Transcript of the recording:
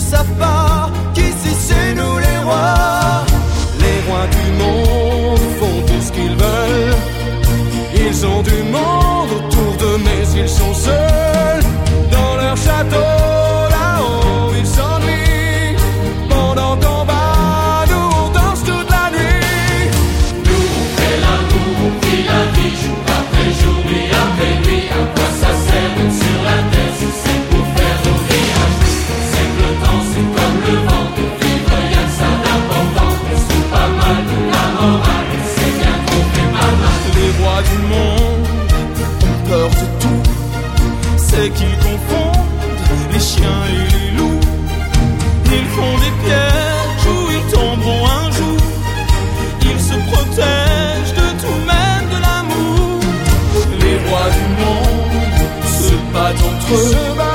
savent pas qu'ici c'est nous les rois. Les rois du monde font tout ce qu'ils veulent. Ils ont du monde autour d'eux, mais ils sont seuls. Dans leur château, là-haut, ils s'ennuient. Pendant qu'on bat, nous on danse toute la nuit. Nous on fait l'amour, on vit la vie, jour après jour, nuit après nuit. À quoi ça sert d'être sur la terre si c'est pour faire nos villages? C'est que le temps c'est comme le vent, pour vivre y'a que ça d'important. On se fout pas mal de la morale, c'est bien qu'on fait pas mal. Les rois du monde ont peur de tout. C'est qu'ils confondent les chiens et les loups. Ils font des pièges où ils tomberont un jour. Ils se protègent de tout, même de l'amour. Les rois du monde se battent entre eux.